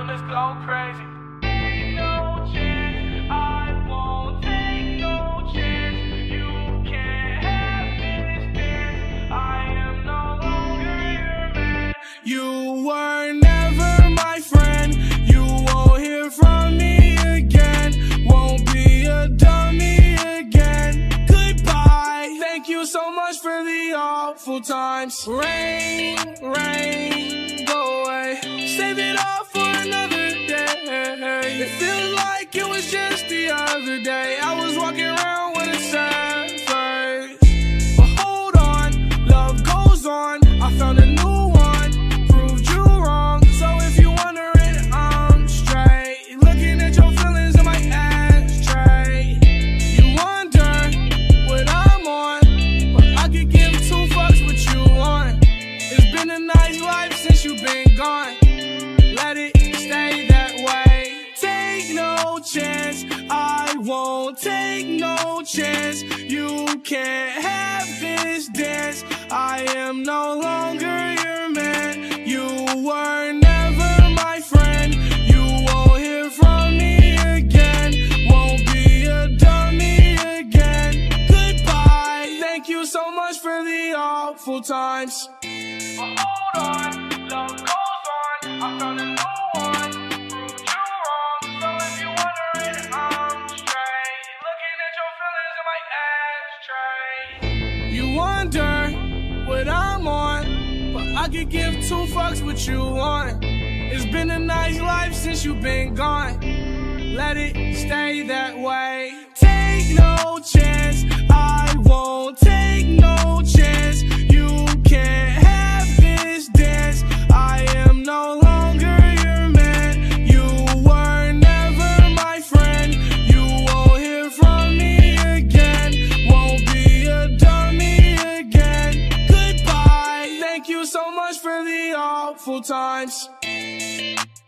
let's go crazy. Ain't no chance, I won't take no chance. You can't have this dance. I am no longer your man. You were never my friend. You won't hear from me again. Won't be a dummy again. Goodbye. Thank you so much for the awful times. Rain, rain, go away. Save it all for another day. It feels like it was just the other day. I was walking around with a sad face. But hold on, love goes on. I found a new one, proved you wrong. So if you wondering, I'm straight. Looking at your feelings in my ashtray. You wonder what I'm on, but I could give two fucks what you want. It's been a nice life since you've been gone. Let it stay that way. Take no chance, I won't take no chance. You can't have this dance. I am no longer your man. You were never my friend. You won't hear from me again. Won't be a dummy again. Goodbye. Thank you so much for the awful times. But hold on, love goes on. I found a new one, proved you wrong. So if you wondering, I'm straight. Looking at your feelings in my ashtray. You wonder what I'm on, but I could give two fucks what you want. It's been a nice life since you've been gone. Let it stay that way. Take no chance, I won't take no chance. You can't have this dance. I am no longer your man. You were never my friend. You won't hear from me again. Won't be a dummy again. Goodbye. Thank you so much for the awful times.